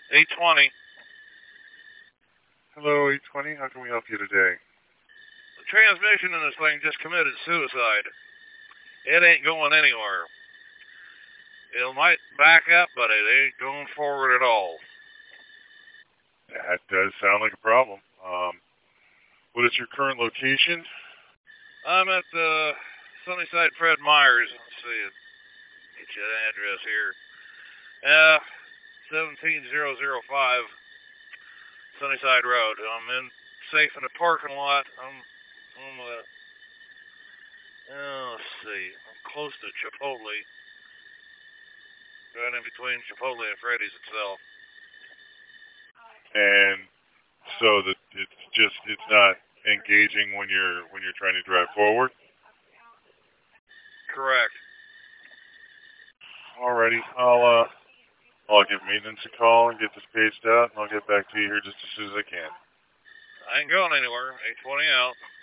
820. Hello, 820. How can we help you today? The transmission in this thing just committed suicide. It ain't going anywhere. It might back up, but it ain't going forward at all. That does sound like a problem. What is your current location? I'm at Sunnyside Fred Myers. Let's see. Get you an address here. 17005 Sunnyside Road. I'm safe in the parking lot. Let's see. I'm close to Chipotle. Right in between Chipotle and Freddy's itself. And so that it's not engaging when you're trying to drive forward. Correct. Alrighty, I'll give maintenance a call and get this paged out, and I'll get back to you here just as soon as I can. I ain't going anywhere. 820 out.